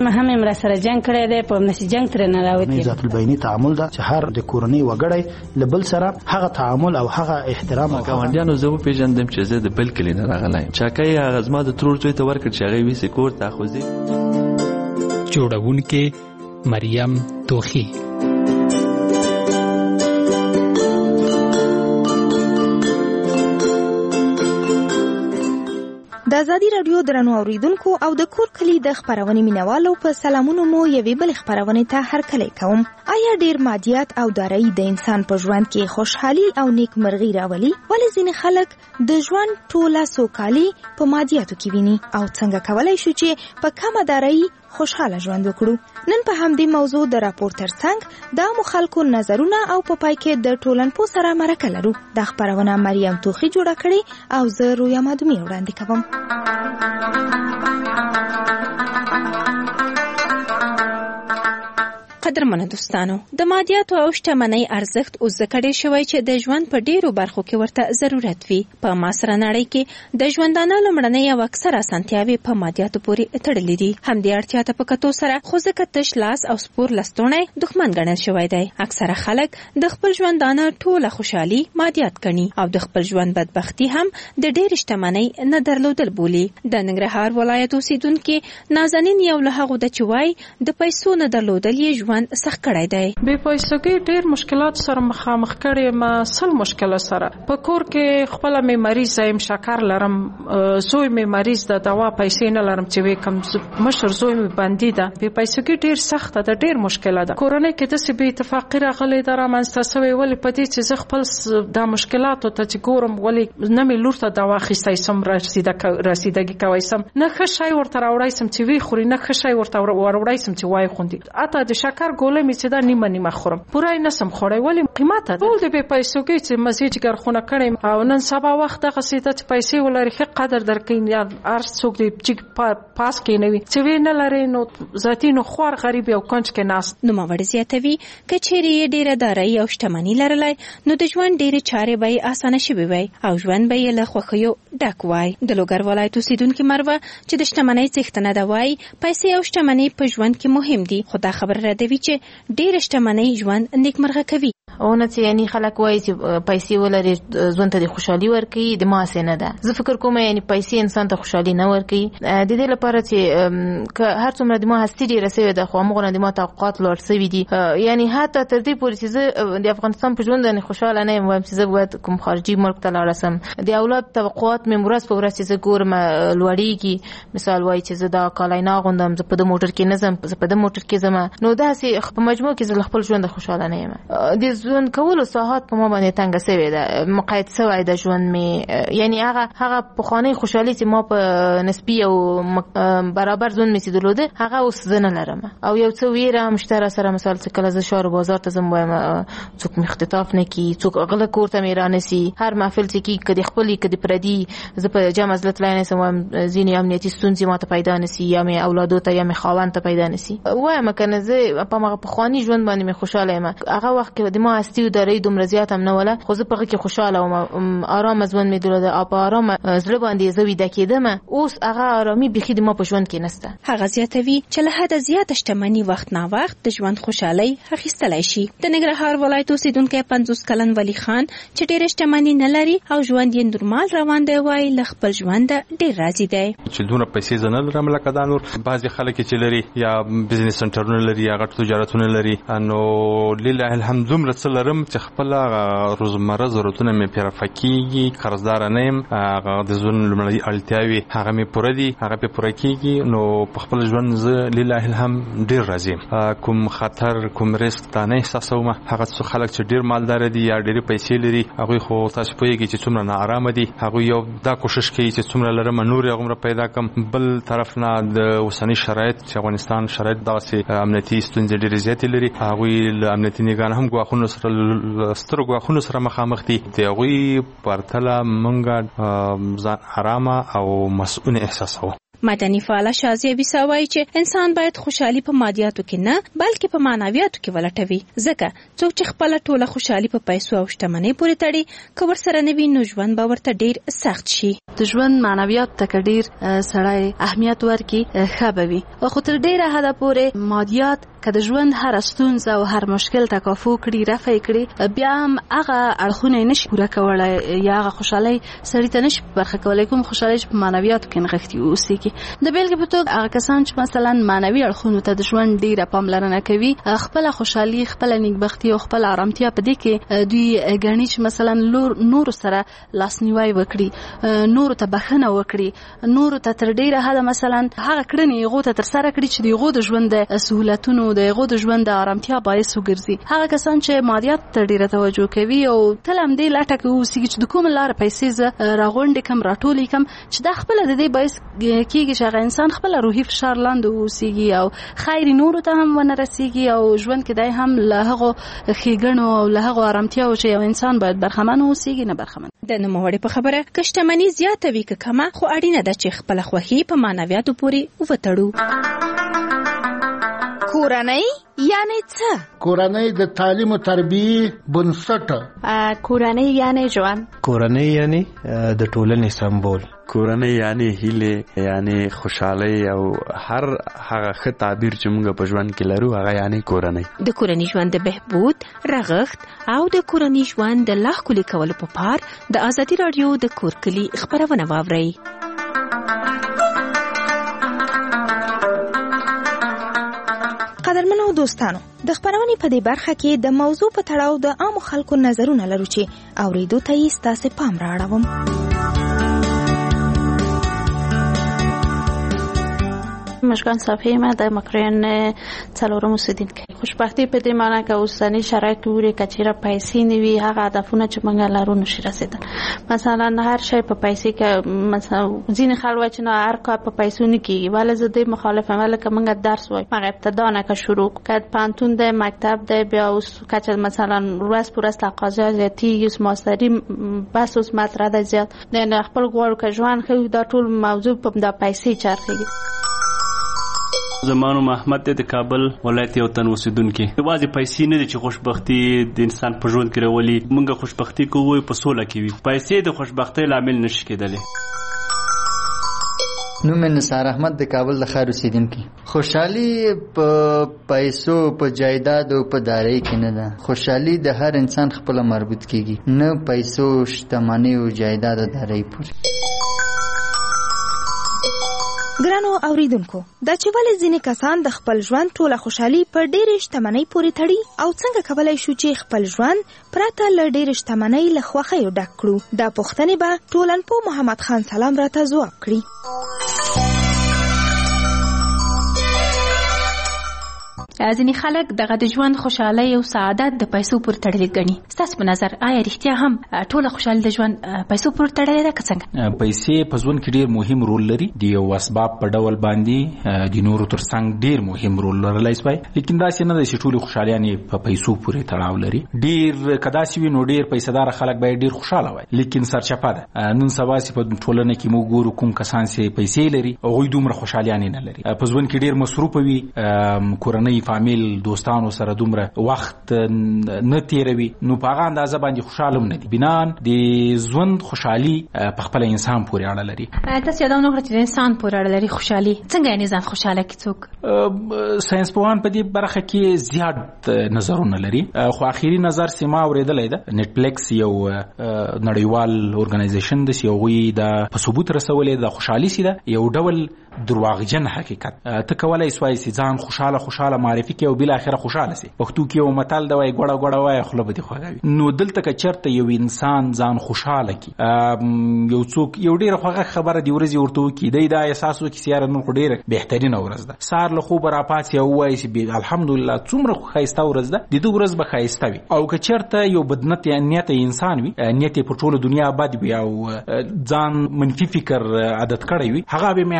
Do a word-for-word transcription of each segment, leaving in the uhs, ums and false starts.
هم امر سره جنگ کړی دی په نسی جنگ تر نه راوتی. ذات البینی تعامل دا چې هر د کورنۍ وګړی لبل سره هغه تعامل او هغه احترام او ګاونډیانو زه پیژندم چې زه د بل کلی نه راغلی چاکای هغه زما د ترور زوی ته ورکړ چې هغه ویسې کور ته خوځي. جوړونکې مریم توخی. د ازادي رادیو درنو اوریدونکو او د کور کلی د خبرونې مینوالو په سلامونو مو یوې بل خبرونې ته هرکلی کوم. آیا ډیر مادیات او دارایی د انسان په ژوند کې خوشحالي او نیکمرغي راولي؟ ولې ځینې خلک د ژوند ټوله سوکالي په مادیاتو کې ویني او څنګه کولای شو چې په کمه دارایی خوشحاله ژوند وکړو؟ نن په همدې موضوع د راپور ترڅنګ د عامو خلکو نظرونه او په پای کې د ټولنپوه سره مرکه لرو. دا خبرونه مریم توخی جوړه کړې او زه رویا مادومي وړاندې کوم. قدرمنو دوستانو، د مادیاتو او شتمنۍ ارزښت اوس ځکه ډېر شوی چې د ژوند په ډېرو برخو کې ورته ضرورت وي. په معاصره نړۍ کې د ژوندانه لومړنۍ او اکثره اسانتیاوې په مادیاتو پورې تړلې دي. همدې اړتیا ته په کتو سره خو ځکه تش لاس او سپور لستوڼی دښمن ګڼل شوی دی. اکثره خلک د خپل ژوندانه ټوله خوشحالي مادیات ګڼي او د خپل ژوند بدبختي هم د ډېرې شتمنۍ نه درلودل بولي. د ننګرهار ولایت اوسیدونکي نازنین یو له هغو ده چې وایي د پیسو نه درلودل یې ژوند سخت کړی دی. بې پیسګۍ ډېر مشکلات سره مخامخ کړی ما سل مشکل سره. په کور کې خپل مې مریض یم، شکر لرم، زوی مې مریض ده، دوا پیسې نه لرم چې وې کم مشر زوی مې بندي ده. بې پیسګۍ ډېر سخته ده، ډېر مشکله ده. کورنۍ کې داسې بې اتفاقي راغلې ده رامنځته سوې. ولې په دې چې زه خپل دا مشکلاتو ته چې ګورم ولې نه مې لور ته دوا اخیستی سم، رسیدګي کوی سم، نه ښه شی ورته راوړی سم چې ویې خوري، نه ښه شی ورته وروړی سم چې وایې خوندي. حتی د شکر ګولۍ مې چې دا نیمه نیمه خورم، پوره یې نسم خوړی. ولې قیمته ده. ټول د بې پیسګۍ چې مزې جګرخونه کړی او نن سبا وخت دغسې ده چې پیسې ولري ښه قدر درکوي. یا هر څوک د جګ پاس کېنوي چې ویې نه لري نو ذاتي نو خوار غریب یو کنج کې ناست. نوموړی زیاتوي که چیرې یې ډېره دارایي او شتمني لرلی نو د ژوند ډېرې چارې به یې اسانه شوې وی او ژوند به یې له خوښیو ډک وای. د لوګر ولایت اوسیدونکي مروه چې د شتمنۍ څښتنه ده وایي پیسې او شتمنۍ په ژوند کې مهم دي، خو دا خبره ردوي چې ډېر شتمنۍ ژوند نیکمرغه کوي. او نه چې یعنی خلک وایي چې پیسې ولري ژوند ته د خوشحالي ورکوي، د ماسې نه ده. زه فکر کوم یعنی پیسې انسان ته خوشحالي نه ورکوي. د دې لپاره چې که هر څومره د ما هستي ډېره سوې ده خو همغونه د ما توقعات لوړ سوي دي. یعنی حتی تر دې پورې چې زه د افغانستان په ژوند باندې خوشحاله نه یم، وایم چې زه باید کوم خارجي ملک ته لاړه سم. د اولاد توقعات مې ورځ په ورځ چې زه ګورم لوړېږي. مثال وایي چې زه دا کالی نه اغوندم، زه په دې موټر کې نه ځم، زه په دې موټر کې ځم. نو داسې په مجموع کې زه خپل ژوند خوشحاله نه یم. د ژوند کولو ساحات په ما باندې تنګه سوې ده، مقید سوی ده ژوند مې. یعنی هغه هغه پخوانۍ خوشحالي چې ما په نسبي او برابر ژوند مې چې درلوده هغه اوس زه نه لرم. او یو څه ویره هم شته را سره. مثال چې کله زه ښار و بازار ته ځم وایم څوک مې اختطاف نه کړي، څوک غله کور ته مې رانسي. هر محفل چې کېږي که د خپلې که د پردي زه په جمع زله تللی نه سم، وایم ځینې امنیتي ستونزې ما ته پیدا نه سي، یا مې اولادو ته یا مې خاوند ته پیدا نه سي. وایم که نه زه په همغه پخواني ژوند باندې مې خوشحاله یم. هغه وخت کې د ما هستي او دارایي دومره زیات هم نه وله، خو زه په هغه کې خوشحاله وم، ارامه ژوند مې درلوده او په ارامه زړه باندې زه ویده کېدم. اوس هغه ارامي بیخي د ما په ژوند کې نشته. هغه زیاتوي چې له حده زیاته شتمني وخت نا وخت د ژوند خوشحالۍ اخیستلی شي. د ننګرهار ولایت اوسیدونکی پنځوس کلن ولی خان چې ډېره شتمني نه لري او ژوند یې نورمال روان دی وایي له خپل ژونده ډېر راضي دی. چې دومره پیسې زه نه لرم لکه دا نور بعضې خلک چې لري یا بزنس سنټرونه لري یا غټ تجارتونه لري، نو لله الحمد دومره څه لرم چې خپل روزمره ضرورتونه مې پرې رفع کېږي، قرضداره نه یم. هغه د ژوند لومړنۍ اړتیاوې هغه مې پوره دي، هغه پرې پوره کېږي. نو په خپل ژوند زه لله الحمد ډېر راضي یم. کوم خطر کوم ریسک دا نه احساسوم. هغه څو خلک چې ډېر مالدار دي یا ډېرې پیسې لري هغوی خو تاسو پوهېږئ چې څومره ناارامه دي. هغوی یو دا کوشش کوي چې څومره لرم نور یې هغومره پیدا کړم. بل طرف نه د اوسني شرایط چې افغانستان شرایط داسې امنیتي ستونزې ډېرې زیاتې لري، هغوی له امنیتي نګاه هم ګواښونو سره سترو ګواښونو سره مخامخ دي. د هغوی پرتله موږ ځان ارامه او مسؤل احساسوو. مدني فعاله شازیه ویسا وایي چې انسان باید خوشحالي په مادیاتو کې نه بلکې په معنویاتو کې ولټوي، ځکه څوک چې خپله ټوله خوشحالي په پیسو او شتمنۍ پورې تړي که ورسره نه وي نو ژوند به ورته ډېر سخت شي. د ژوند معنویاتو ته که ډېر سړی اهمیت ورکړي ښه به وي، خو تر ډېره حده پورې مادیات که د ژوند هره ستونزه او هر مشکل تکافو کړي رفع کړي بیا هم هغه اړخونه یې نشي پوره کولی یا هغه خوشحالۍ سړي ته نشي برخه کولی کوم خوشحالۍ چې په معنویاتو کې نغښتي اوسېږي. د بېلګې په توګه هغه کسان چې مثلا معنوي اړخونو ته د ژوند ډېره پاملرنه کوي خپله خوشحالي خپله نیکبختي او خپله ارامتیا په دې کې دوی ګڼي چې مثلا نورو سره لاسنیوی وکړي، نورو ته بښنه وکړي، نورو ته تر ډېره حده مثلا هغه کړنې هغو ته ترسره کړي چې د هغو د ژوند د سهولتونو د هغو د ژوند د ارامتیا باعث وګرځي. هغه کسان چې مادیات ته ډېره توجه کوي او تل همدې لټه کې اوسېږي چې د کومه لاره پیسې زه راغونډې کړم راټولې کړم چې دا خپله د دې باعث کېږي چې هغه انسان خپله روحي فشار لاندې اوسېږي او خیر نورو ته هم ونه رسېږي او ژوند کې دی هم له هغو ښېګڼو او له هغو ارامتیاو چې یو انسان باید برخمن اوسېږي نه برخمن. د نوموړې په خبره که شتمني زیاته وي که کمه خو اړینه ده چې خپله خوښي په معنویاتو پورې وتړو. کورنۍ یعنی څه؟ کورنۍ د تعلیم او تربیې بنسټ. کورنۍ یعنی ژوند. کورنۍ یعنی د ټولنې سمبول. کورنۍ یعنی هیله یعنی خوشحالي او هر هغه ښه تعبیر چې موږ په ژوند کې لرو هغه یعنی کورنۍ. د کورنۍ ژوند د بهبود، رغښت او د کورنۍ ژوند د لا ښکلي کولو په پار د ازادي راډیو د کور کلي خپرونه واورئ. قدرمنو دوستانو، د خپرونې په دې برخه کې د موضوع په تړاو د عامو خلکو نظرونه لرو چې اوریدو ته یې ستاسې پام رااړوم. مشکان صفحه ما در مکرین څلورم اوسیدونکی. خوشبختی په دې معنی که اوسنی شرایط کې وری کچیره پیسې نیوي هغه هدفونه چې موږ لرو نشي رسیدل. مثلا هر شی په پیسې کې مثلا ځینې خلک چې نه هر کار په پیسو نه کیږي، ولی زه دې مخالفم. ولی که موږ درس وای موږ ابتدا نه که شروع کړ پانتون د مکتب د بیا اوس کچ مثلا ورځ پر ورځ تقاضا زیاتی یوس ماستری بس اوس مطرح ده زیات نه خپل غواړو که ژوند خو دا ټول موضوع په د پیسې چرخیږي. زمانو محمد د کابل ولایت یو تن اوسیدونکي. یوازې پیسې نه دي چې خوشبختی د انسان په ژوند کې راولي. موږ خوشبختی کوو په سوله کې وي. پیسې د خوشبختی لامل نشي کېدلی. نوم یې نثار احمد د کابل د ښار اوسیدونکي. خوشحالي په پیسو په جایداد او په دارۍ کې نه ده. خوشحالي د هر انسان خپله مربوط کېږي، نه پیسو شتمنۍ او جایداد او دارۍ پورې. ګرانو اوریدونکو، دا چې ولې ځینې کسان د خپل ژوند ټوله خوشحالي پر ډېرې شتمنۍ پورې تړي او څنګه کولی شو چې خپل ژوند پرته له ډېرې شتمنۍ له خوښیو ډک کړو، دا پوښتنې به ټولنپوه محمد خان سلام راته ځواب کړي. ځینې خلک دغه د ژوند خوشحالۍ او سعادت د پیسو پورې تړلې ګڼي. ستاسو په نظر آیا رښتیا هم ټوله خوشحالي د ژوند پیسو پورې تړلې ده که څنګه؟ پیسې په ژوند کې ډېر مهم رول لري. د یو اسباب په ډول باندې د نورو تر څنګ ډېر مهم رول لرلی شوی، لیکن داسې نه ده چې ټولې خوشحالیانې په پیسو پورې تړاو لري. ډېر که داسې وي نو ډېر پیسهداره خلک باید ډېر خوشحاله وای، لیکن سرچپه ده. نن سبا چې په ټولنه کې موږ ګورو کوم کسان چې پیسې لري هغوی دومره خوشحالیانې نه لري. په ژوند کې ډېر مصروفه وي، کورنۍ فامیل دوستانو سره دومره وخت نه تیروي، نو په هغه اندازه باندې خوشحاله هم نه دي. بنان د ژوند خوشحالي په خپل انسان پورې اړه لري. تاسو یادونه وکړه چې د انسان پورې اړه لري خوشحالي. څنګه یعنې ځان خوشحاله کړي څوک؟ ساینس پوهان په دې برخه کې زیات نظرونه لري، خو اخیری نظر چې ما اورېدلی ده نت پلیکس یو نړیوال ارګنایزیشن ده چې هغوی دا په ثبوت رسولی د خوشحالي چې ده یو ډول درواغجن حقیقت. ته کولی سوای چې ځان خوشحاله خوشحاله معرفي کړي او بالاخره خوشحاله سي. پښتو کې یو متل دی وایي ګوړه ګوړه وایه خوله به دې خوږه وي. نو دلته که چېرته یو انسان ځان خوشحاله کړي، یو څوک یو ډېره خوږه خبره د ورځې ورته وکړي، دی دا احساس وکړي چې یاره نن خو ډېره بهترینه ورځ ده. سهار له خوبه راپاڅي او ووایي چې الحمدلله څومره ښایسته ورځ ده، د دې ورځ به ښایسته وي. او که چېرته یو بدنیته انسان وي، نیت یې په ټوله دنیا بد وي او ځان منفي فکر عادت کړی وي، هغه به همیشه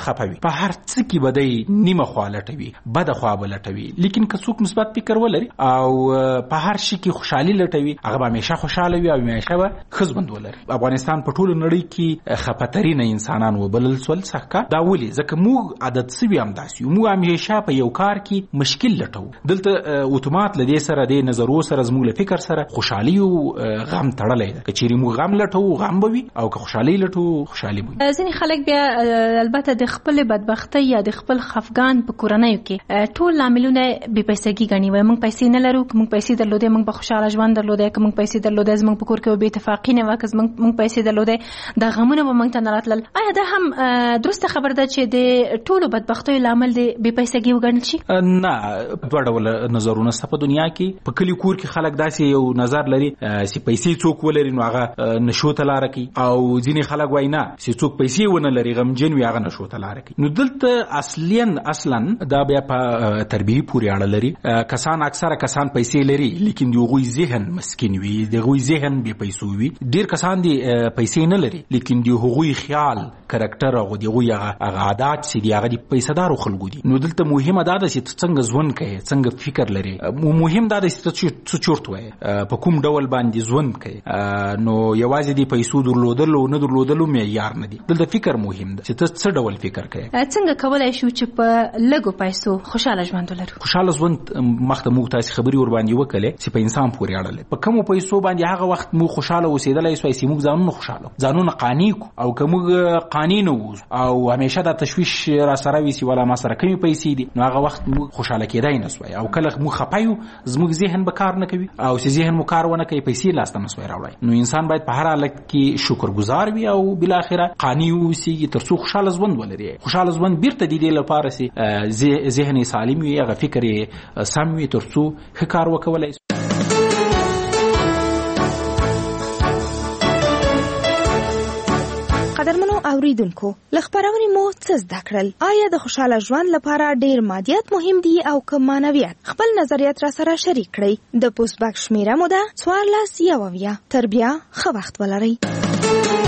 خپه وي په هر څه کې به دی نیمه خوا لټوي بده خوا به لټوي لیکن که څوک مثبت فکر ولري او په هر شي کې خوشحالي لټوي هغه به همیشه خوشحاله وي او همیشه به ښه ژوند ولري. افغانستان په ټوله نړۍ کې خپترینه انسانان وبلل سول څخه دا ولې ځکه موږ عادت سوي همداسې یو موږ همیشه په یو کار کې مشکل لټو دلته اتومات له دې سره د نظرو سره زموږ له فکر سره خوشحالي او غم تړلی ده. که چیرې موږ غم لټو غم به وي او که خوشحالي لټو خوشحالي به وي. ځینې خلک بیا البته د خپل بدبختۍ یا د خپل خفګان په کورنیو کې ټول لاملونه بې پیسګي ګڼي وایي موږ پیسې نه لرو که موږ پیسې درلودې موږ به خوشحاله ژوند درلودی که موږ پیسې درلودی زموږ په کور کې به بې اتفاقي نه وه که موږ پیسې درلودی دا غمونه به موږ ته نه راتلل. آیا دا هم درسته خبر ده چې د ټولو بدبختیو لامل د بې پیسګي وګڼل شي؟ نه دوه ډوله نظرونه شته په دنیا کې. په کلي کور کې خلک داسې یو نظر لري چې پیسې څوک ولري نو هغه نشو ته لاره کوي او ځینې خلک وایي نه چې څوک پیسې ونه لري غمجن وي هغه نشو ته لاره کوي. نو دلته اصلیا اصلا دا بیا په تربیې پورې اړه لري. کسان اکثره کسان پیسې لري لیکن د هغوی ذهن مسکین وي د هغوی ذهن بې پیسو وي. ډېر کسان دي پیسې نه لري لیکن د هغوی خیال کرکټر او د هغوی هغه عادات چې دي هغه د پیسه‌دارو خلکو دي. نو دلته مهمه دا ده چې ته څنګه ژوند کوې څنګه فکر لري. مهم دا ده چې ته څه چورت وایې په کوم ډول باندې ژوند کوې. نو یوازې د پیسو درلودلو نه درلودلو معیار نه دي. دلته فکر مهم ده چې ته څه ډول فکر کوې. څنګه کولی شو چې په لږو پیسو خوشحاله ژوند ولرو؟ خوشحاله ژوند مخته موږ تاسې خبرې ور باندې وکړلې چې په انسان پورې اړه لري. په کمو پیسو باندې هغه وخت موږ خوشحاله اوسېدلی سوای چې موږ ځانونه خوشحاله ځانونه قانع کړو او که موږ قانع نه وو او همیشه دا تشویش را سره وي چې ولا ما سره کمې پیسې دي نو هغه وخت موږ خوشحاله کېدای نه سوای. او کله موږ خفه یو زموږ ذهن به کار نه کوي او چې ذهن مو کار ونه کوي پیسې لاسته نه سوای راوړی. نو انسان باید په هر حالت کې شکرګزار وي او بالاخره قانع واوسي تر څو خوشحاله ژوند ولري. خوشحاله ژوند بیرته د دې لپاره چې ذهن سالم وي هغه فکر یې سم وي تر څو ښه کار وکولی. قدرمنو اوریدونکو له خبرونې مو څه زده کړل؟ آیا د خوشحاله ژوند لپاره ډیر مادیات مهم دي او که معنویات؟ خپل نظریات را سره شریک کړئ. د پوسټ باکس شمیره مو ده څوارلس یو اویا. تر بیا ښه وخت ولرئ.